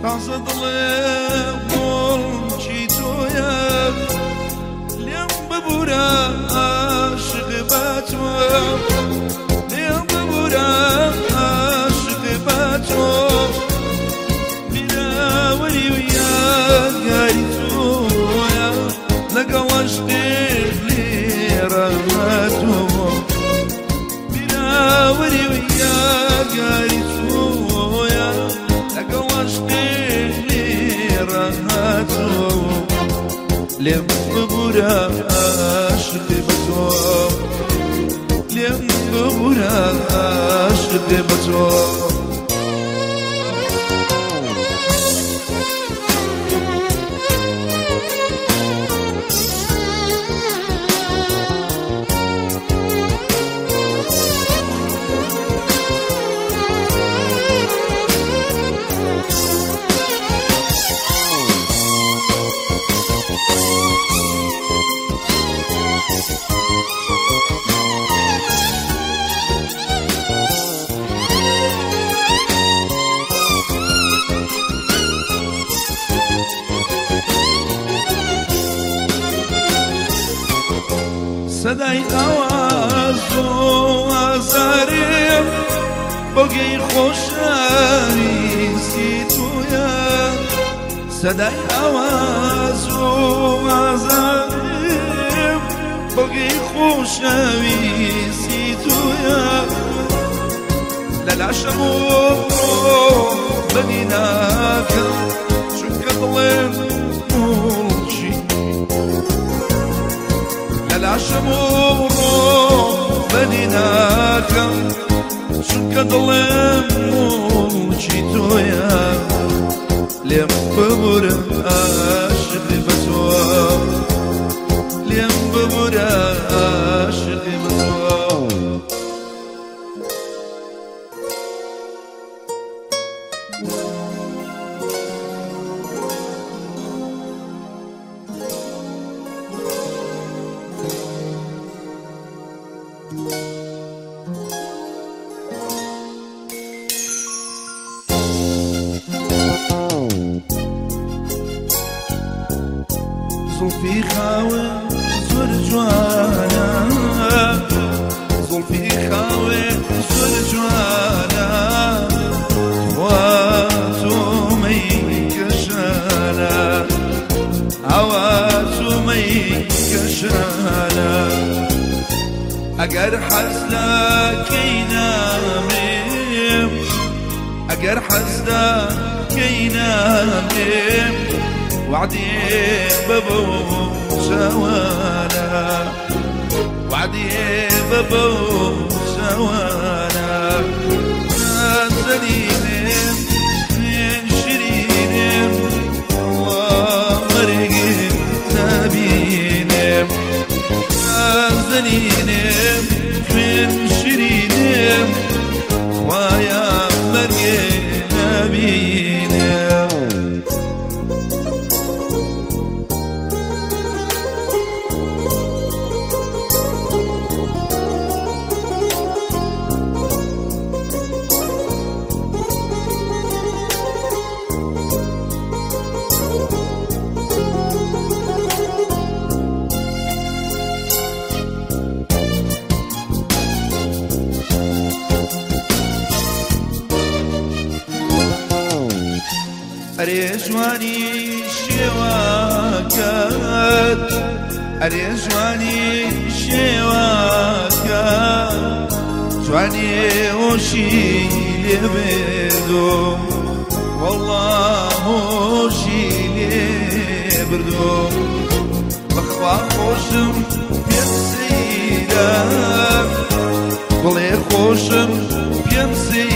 تازه دلم ملکی تویم لیم ببورم عاشق به تو لیم ببورم عاشق به تو بیراوری و یادگاری تویم لگل عشقی لیره تو بیراوری و یادگاری تویم لگل عشقی لیره تو لیم ببورم عاشق به تو لیم ببورم عاشق به تو صدای آواز و آزاریم بگی خوشحالیسی تویم صدای آواز و آزاریم بگی خوشحالیسی تویم للاشم و بنی ناکم چونکه دلم ملکی للاشم و بنی ناکم چونکه دلم ملکی تویم لیم ببورم عاشق به تو لیم ببورم عاشق به تو زلفي خاوي زور جوانا زلفي خاوي زور جوانا واتو ميكشانا عواتو ميكشانا اگر حزنك ينامي اگر حزنك ينامي وعدي بابو سوانا وعدي بابو سوانا نازلين من شرين الله مرقين نبين نازلين من شرين ويا مرقين نبين أريجواني شواكات أريجواني شواكات جواني وشي يبردو والله وشي يبردو بخوا خوشم بيمسيدا والله خوشم بيمسيدا